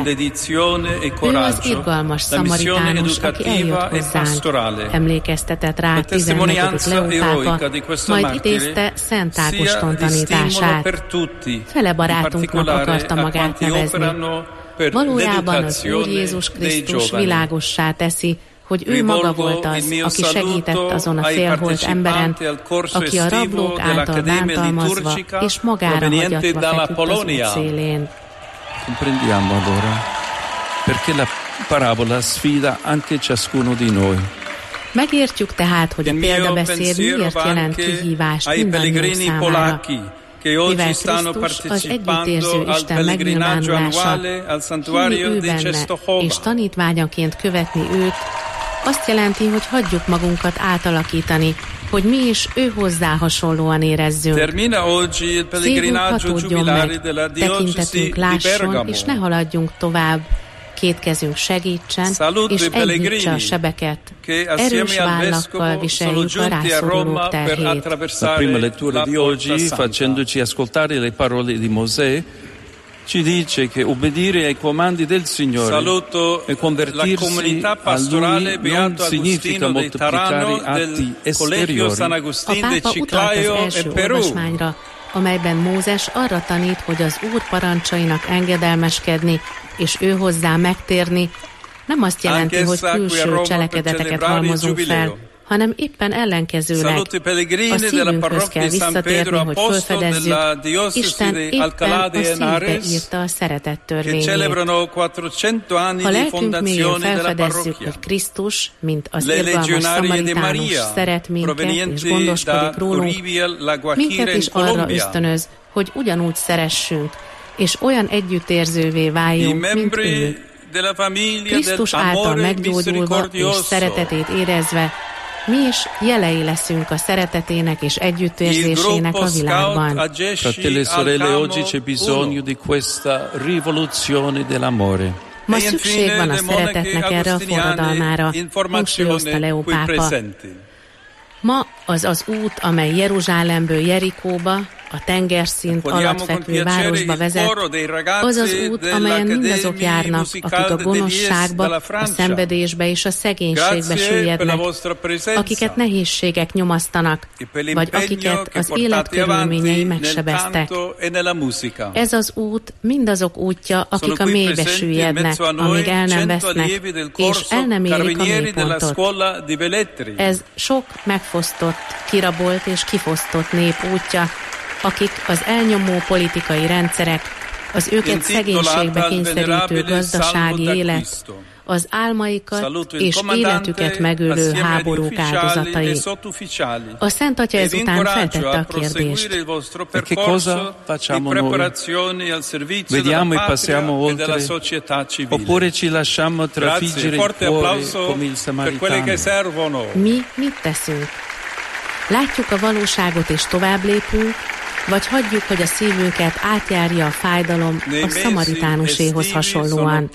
O: Ő az irgalmas szamaritánus, aki eljött hozzánk, emlékeztetett rá tizenegyedik Leó pápa, majd idézte Szent Ágoston tanítását. Fele barátunknak akarta magát nevezni. Valójában az Úr Jézus Krisztus világossá teszi, hogy ő maga volt az, aki segített azon a félholt emberen, aki a rablók által bántalmazva és magára hagyatva feküdt az út szélén.
P: Comprendiamo allora perché la parabola sfida anche ciascuno di noi.
O: Megértjük tehát, hogy a példabeszéd miért jelent kihívást mindannyiunk számára. Mivel Krisztus az együttérző Isten megnyilvánulása, hinni ő benne és tanítványaként követni őt, azt jelenti, hogy hagyjuk magunkat átalakítani, hogy mi is ő hozzá hasonlóan érezzünk. Szívünk hatódjon meg, tekintetünk lásson, és ne haladjunk tovább. Két kezünk segítsen, és együttse a sebeket. Erős vállakkal viseljük a rászorulók terhét.
P: La prima lettura di oggi, facendoci ascoltare le parole di Mosè, ci dice che obbedire ai comandi del Signore e convertirsi a Lui non significa moltiplicare atti esteriori.
O: A pápa utalt az első olvasmányra, amelyben Mózes arra tanít, hogy az Úr parancsainak engedelmeskedni, és ő hozzá megtérni, nem azt jelenti, hogy külső cselekedeteket halmozunk fel, hanem éppen ellenkezőleg a szívünkhöz kell visszatérni, hogy felfedezzük, Isten éppen a szívbe írta a szeretet törvényét. Ha lelkünk mélyén felfedezzük, hogy Krisztus, mint az irgalmas szamaritánus szeret minket és gondoskodik rólunk, minket is arra ösztönöz, hogy ugyanúgy szeressünk, és olyan együttérzővé váljunk, mint ő. Krisztus által meggyógyulva és szeretetét érezve, mi is jelei leszünk a szeretetének és együttérzésének a világban.
P: Fratelli e sorelle, oggi c'è bisogno di questa rivoluzione dell'amore.
O: Ma szükség van a szeretetnek erre a forradalmára, hangsúlyozta Leó pápa. Ma az az út, amely Jeruzsálemből Jerikóba, a tengerszint alatt fekvő városba vezet, az az út, amelyen mindazok járnak, akik a gonoszságba, a szenvedésbe és a szegénységbe süllyednek, akiket nehézségek nyomasztanak, vagy akiket az élet körülményei megsebeztek. Ez az út mindazok útja, akik a mélybe süllyednek, amíg el nem vesznek, és el nem érik a mélypontot. Ez sok megfosztott, kirabolt és kifosztott nép útja, akik az elnyomó politikai rendszerek, Az őket szegénységbe kényszerítő gazdasági élet, az álmaikat és életüket megölő háborúk áldozatai. A Szent Atya ezután feltette a kérdést.
P: Che cosa facciamo noi? Vediamo e passiamo oltre, oppure ci lasciamo trafiggere il cuore come il samaritano?
O: Mi mit teszünk? Látjuk a valóságot és tovább lépünk, vagy hagyjuk, hogy a szívünket átjárja a fájdalom a szamaritánuséhoz hasonlóan.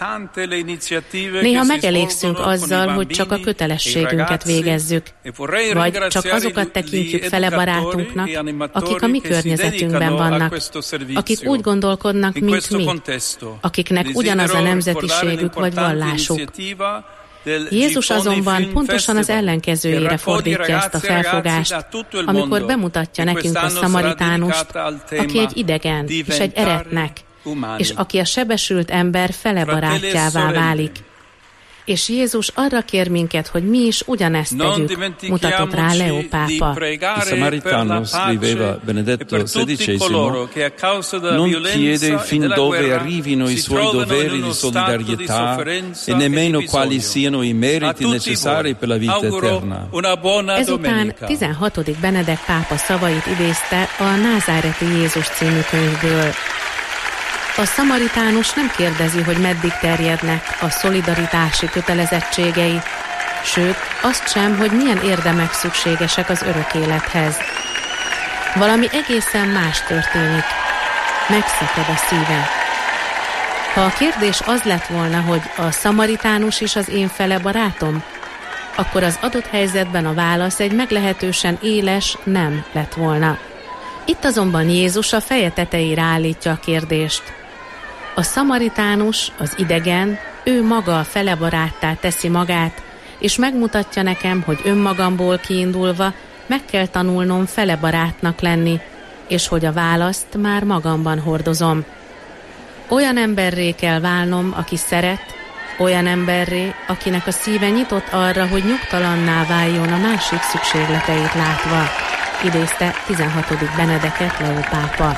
O: Néha megelégszünk azzal, hogy csak a kötelességünket végezzük, vagy csak azokat tekintjük fele barátunknak, akik a mi környezetünkben vannak, akik úgy gondolkodnak, mint mi, akiknek ugyanaz a nemzetiségük vagy vallásuk. Jézus azonban pontosan az ellenkezőjére fordítja ezt a felfogást, amikor bemutatja nekünk a szamaritánust, aki egy idegen és egy eretnek, és aki a sebesült ember fele barátjává válik. És Jézus arra kér minket, hogy mi is ugyanezt tegyük, mutatott rá Leo pápa.
P: Il Samaritano, scriveva Benedetto sedicesimo, non chiede fin dove arrivino i suoi doveri di solidarietà e nemmeno quali siano i meriti necessari per la vita eterna.
O: Ezután tizenhatodik Benedek pápa szavait idézte a Názáreti Jézus című könyvből. A szamaritánus nem kérdezi, hogy meddig terjednek a szolidaritási kötelezettségei, sőt, azt sem, hogy milyen érdemek szükségesek az örök élethez. Valami egészen más történik. Megszakad a szíve. Ha a kérdés az lett volna, hogy a szamaritánus is az én fele barátom, akkor az adott helyzetben a válasz egy meglehetősen éles nem lett volna. Itt azonban Jézus a feje tetejére állítja a kérdést. A szamaritánus, az idegen, ő maga a fele baráttá teszi magát, és megmutatja nekem, hogy önmagamból kiindulva meg kell tanulnom fele barátnak lenni, és hogy a választ már magamban hordozom. Olyan emberré kell válnom, aki szeret, olyan emberré, akinek a szíve nyitott arra, hogy nyugtalanná váljon a másik szükségleteit látva, idézte tizenhatodik Benedeket Leo pápa.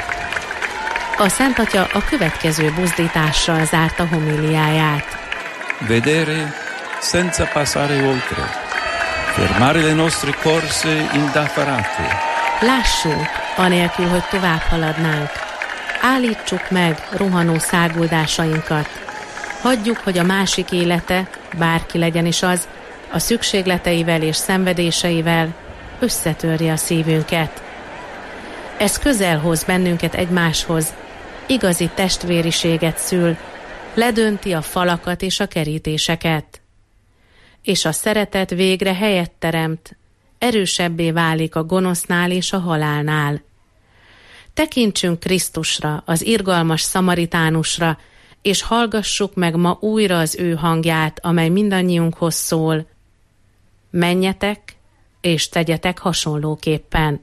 O: A Szent Atya a következő buzdítással zárta homiliáját.
P: Vedere senza passare oltre, fermare le nostre corse indaffarate.
O: Lássunk, anélkül, hogy tovább haladnánk. Állítsuk meg rohanó száguldásainkat. Hagyjuk, hogy a másik élete, bárki legyen is az, a szükségleteivel és szenvedéseivel összetörje a szívünket. Ez közel hoz bennünket egymáshoz, igazi testvériséget szül, ledönti a falakat és a kerítéseket. És a szeretet végre helyet teremt, erősebbé válik a gonosznál és a halálnál. Tekintsünk Krisztusra, az irgalmas szamaritánusra, és hallgassuk meg ma újra az ő hangját, amely mindannyiunkhoz szól. Menjetek, és tegyetek hasonlóképpen.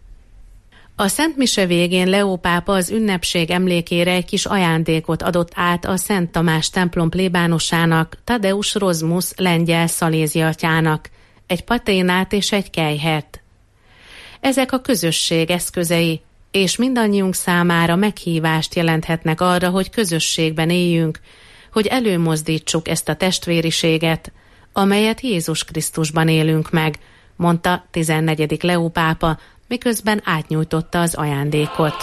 O: A Szent Mise végén Leo pápa az ünnepség emlékére egy kis ajándékot adott át a Szent Tamás templom plébánosának, Tadeusz Rozmus lengyel szalézi atyának, egy paténát és egy kelyhet. Ezek a közösség eszközei, és mindannyiunk számára meghívást jelenthetnek arra, hogy közösségben éljünk, hogy előmozdítsuk ezt a testvériséget, amelyet Jézus Krisztusban élünk meg, mondta tizennegyedik Leo pápa, miközben átnyújtotta az ajándékot.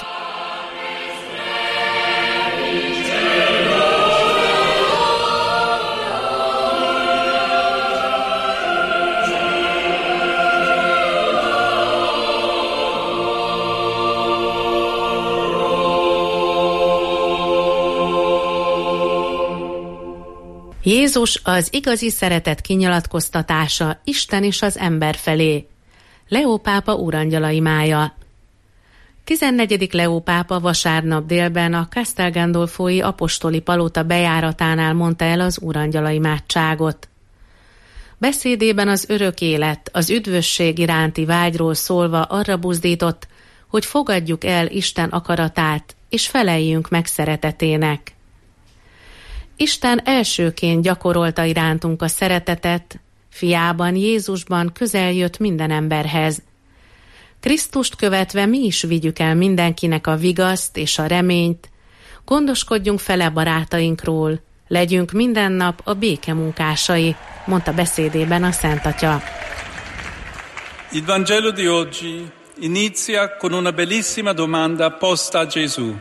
O: Jézus az igazi szeretet kinyilatkoztatása Isten és az ember felé. Leo pápa úrangyala imája. tizennegyedik Leo pápa vasárnap délben a Castel Gandolfói apostoli palota bejáratánál mondta el az úrangyala imádságot. Beszédében az örök élet, az üdvösség iránti vágyról szólva arra buzdított, hogy fogadjuk el Isten akaratát, és feleljünk meg szeretetének. Isten elsőként gyakorolta irántunk a szeretetet, Fiában, Jézusban közel jött minden emberhez. Krisztust követve mi is vigyük el mindenkinek a vigaszt és a reményt, Gondoskodjunk fele barátainkról, legyünk minden nap a béke munkásai, mondta beszédében a Szent Atya.
P: Il Vangelo di oggi inizia con una bellissima domanda posta a Gesù.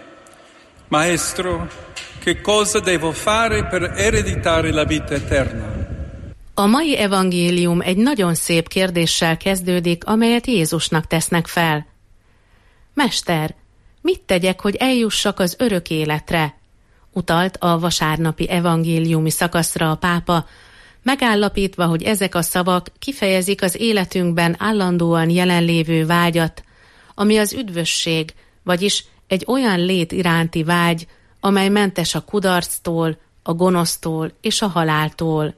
P: Maestro, che cosa devo fare per ereditare la vita eterna?
O: A mai evangélium egy nagyon szép kérdéssel kezdődik, amelyet Jézusnak tesznek fel. Mester, mit tegyek, hogy eljussak az örök életre? Utalt a vasárnapi evangéliumi szakaszra a pápa, megállapítva, hogy ezek a szavak kifejezik az életünkben állandóan jelenlévő vágyat, ami az üdvösség, vagyis egy olyan lét iránti vágy, amely mentes a kudarctól, a gonosztól és a haláltól.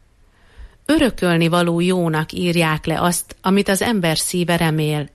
O: Örökölni való jónak írják le azt, amit az ember szíve remél.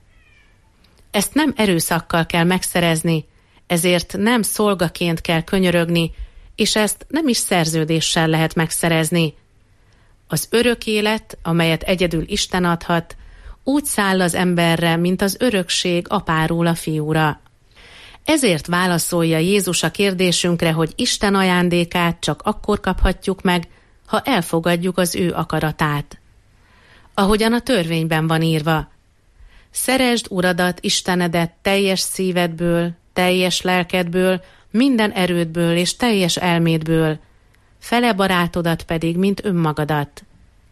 O: Ezt nem erőszakkal kell megszerezni, ezért nem szolgaként kell könyörögni, és ezt nem is szerződéssel lehet megszerezni. Az örök élet, amelyet egyedül Isten adhat, úgy száll az emberre, mint az örökség apáról a fiúra. Ezért válaszolja Jézus a kérdésünkre, hogy Isten ajándékát csak akkor kaphatjuk meg, ha elfogadjuk az ő akaratát. Ahogyan a törvényben van írva: szeresd Uradat, Istenedet teljes szívedből, teljes lelkedből, minden erődből és teljes elmédből, fele barátodat pedig, mint önmagadat.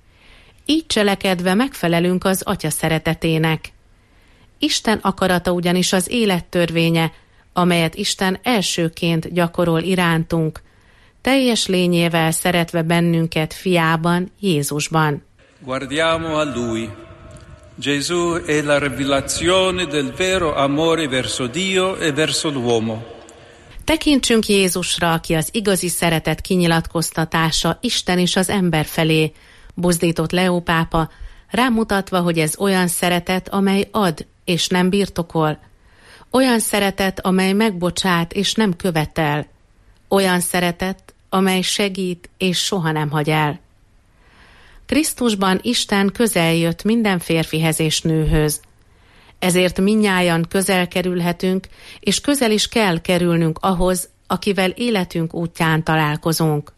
O: Így cselekedve megfelelünk az Atya szeretetének. Isten akarata ugyanis az élet törvénye, amelyet Isten elsőként gyakorol irántunk, teljes lényével szeretve bennünket fiában, Jézusban.
P: Guardiamo a Lui. Gesù è la rivelazione del vero amore verso Dio e verso l'uomo.
O: Tekintsünk Jézusra, aki az igazi szeretet kinyilatkoztatása Isten és az ember felé, buzdított Leó pápa, rámutatva, hogy ez olyan szeretet, amely ad és nem birtokol, olyan szeretet, amely megbocsát és nem követel, olyan szeretet, amely segít és soha nem hagy el. Krisztusban Isten közel jött minden férfihez és nőhöz. Ezért mindnyájan közel kerülhetünk, és közel is kell kerülnünk ahhoz, akivel életünk útján találkozunk.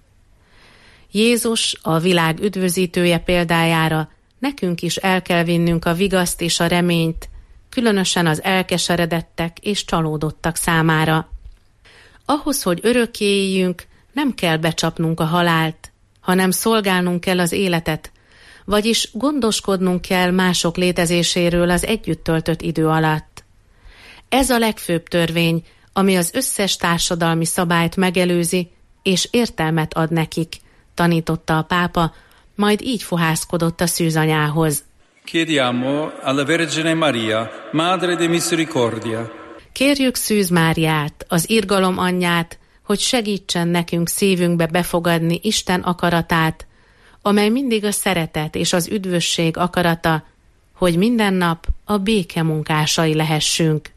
O: Jézus, a világ üdvözítője példájára nekünk is el kell vinnünk a vigaszt és a reményt, különösen az elkeseredettek és csalódottak számára. Ahhoz, hogy örökké éljünk, nem kell becsapnunk a halált, hanem szolgálnunk kell az életet, vagyis gondoskodnunk kell mások létezéséről az együtt töltött idő alatt. Ez a legfőbb törvény, ami az összes társadalmi szabályt megelőzi és értelmet ad nekik, tanította a pápa, majd így fohászkodott a szűzanyához.
P: Chiediamo alla Vergine Maria, Madre di Misericordia.
O: Kérjük Szűz Máriát, az irgalom anyját, hogy segítsen nekünk szívünkbe befogadni Isten akaratát, amely mindig a szeretet és az üdvösség akarata, hogy minden nap a béke munkásai lehessünk.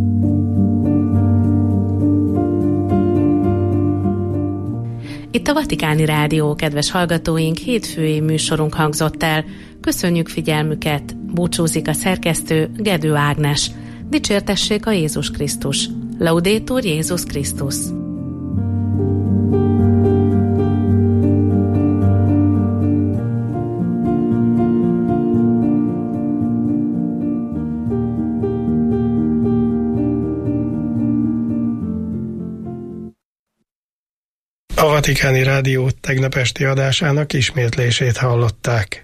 O: Itt a Vatikáni Rádió, kedves hallgatóink, hétfői műsorunk hangzott el. Köszönjük figyelmüket, búcsúzik a szerkesztő, Gedő Ágnes. Dicsértessék a Jézus Krisztus. Laudetur Jézus Krisztus.
I: A Vatikáni Rádió tegnap esti adásának ismétlését hallották.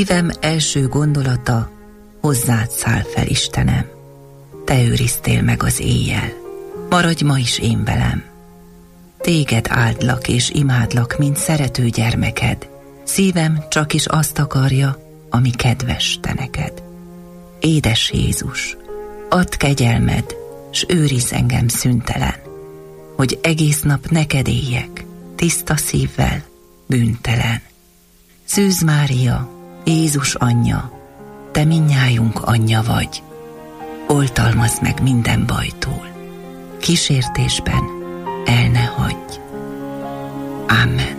N: Szívem első gondolata, hozzád száll fel, Istenem. Te őriztél meg az éjjel, maradj ma is én velem. Téged áldlak és imádlak, mint szerető gyermeked. Szívem csak is azt akarja, ami kedves te neked. Édes Jézus, add kegyelmed, s őrizz engem szüntelen, hogy egész nap neked éljek, tiszta szívvel, bűntelen. Szűz Mária, Jézus anyja, te mindnyájunk anyja vagy, oltalmazd meg minden bajtól, kísértésben el ne hagyj. Amen.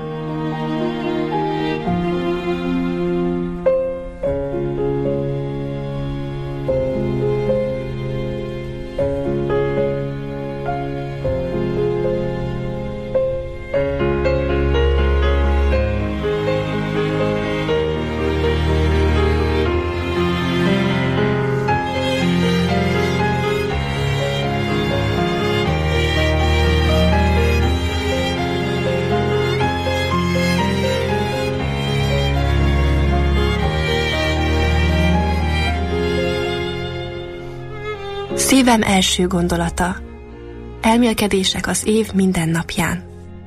Q: Szívem első gondolata. Elmélkedések az év minden napján.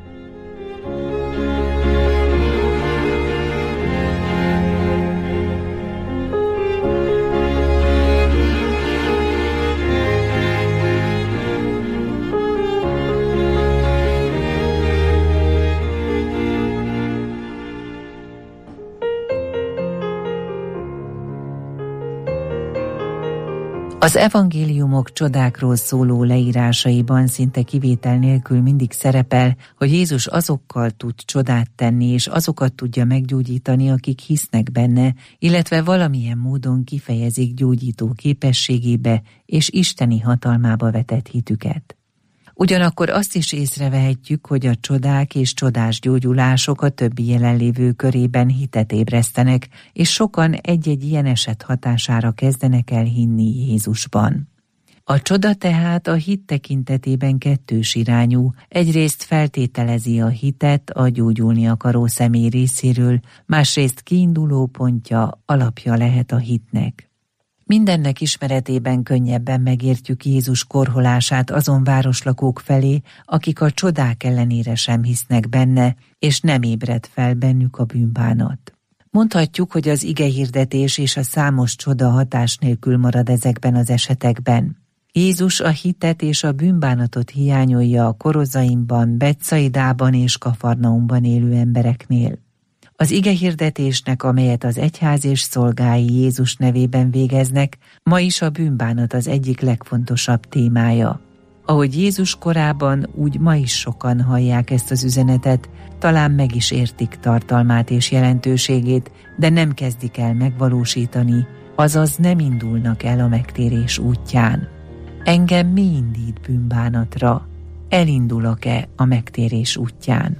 R: Az evangéliumok csodákról szóló leírásaiban szinte kivétel nélkül mindig szerepel, hogy Jézus azokkal tud csodát tenni, és azokat tudja meggyógyítani, akik hisznek benne, illetve valamilyen módon kifejezik gyógyító képességébe és isteni hatalmába vetett hitüket. Ugyanakkor azt is észrevehetjük, hogy a csodák és csodás gyógyulások a többi jelenlévő körében hitet ébresztenek, és sokan egy-egy ilyen eset hatására kezdenek el hinni Jézusban. A csoda tehát a hit tekintetében kettős irányú, egyrészt feltételezi a hitet a gyógyulni akaró személy részéről, másrészt kiinduló pontja, alapja lehet a hitnek. Mindennek ismeretében könnyebben megértjük Jézus korholását azon városlakók felé, akik a csodák ellenére sem hisznek benne, és nem ébred fel bennük a bűnbánat. Mondhatjuk, hogy az igehirdetés és a számos csoda hatás nélkül marad ezekben az esetekben. Jézus a hitet és a bűnbánatot hiányolja a Korozaimban, Betsaidában és Kafarnaumban élő embereknél. Az igehirdetésnek, amelyet az egyház és szolgái Jézus nevében végeznek, ma is a bűnbánat az egyik legfontosabb témája. Ahogy Jézus korában, úgy ma is sokan hallják ezt az üzenetet, talán meg is értik tartalmát és jelentőségét, de nem kezdik el megvalósítani, azaz nem indulnak el a megtérés útján. Engem mi indít bűnbánatra? Elindulok-e a megtérés útján?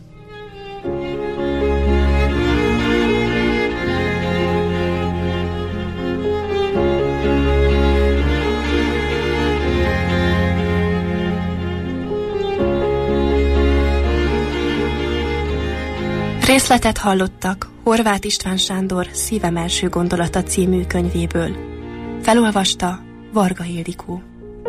Q: Részletet hallottak Horváth István Sándor Szívem első gondolata című könyvéből. Felolvasta Varga Ildikó.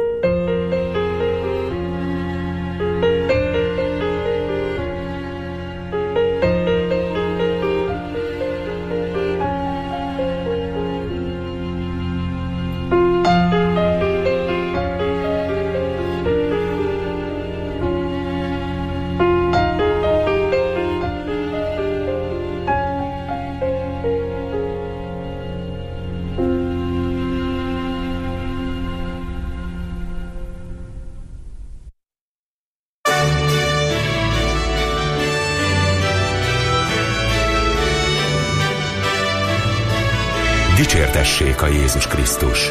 A: Dicsértessék a Jézus Krisztus!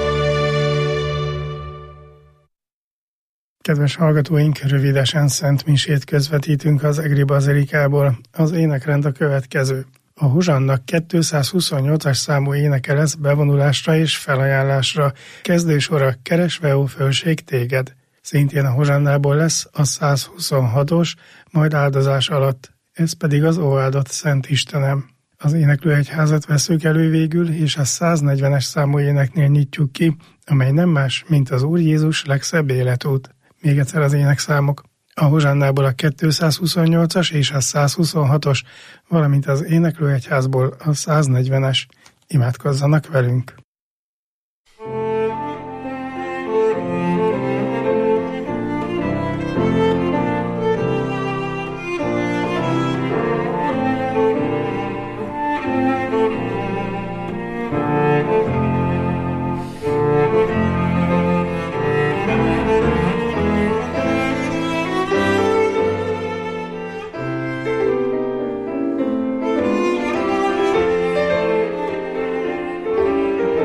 I: Kedves hallgatóink, rövidesen Szent Misét közvetítünk az Egri Bazilikából. Az énekrend a következő. A Hozsanna kétszázhuszonnyolcas számú éneke lesz bevonulásra és felajánlásra. Kezdősora Keresve, ó fölség téged. Szintén a Hozsannából lesz a százhuszonhatos, majd áldozás alatt. Ez pedig az Ó áldott Szent Istenem. Az éneklőegyházat veszük elő végül, és a száznegyvenes számú éneknél nyitjuk ki, amely nem más, mint az Úr Jézus legszebb életút. Még egyszer az énekszámok. A hozsannából a kétszázhuszonnyolcas és a százhuszonhatos, valamint az éneklőegyházból a száznegyvenes. Imádkozzanak velünk!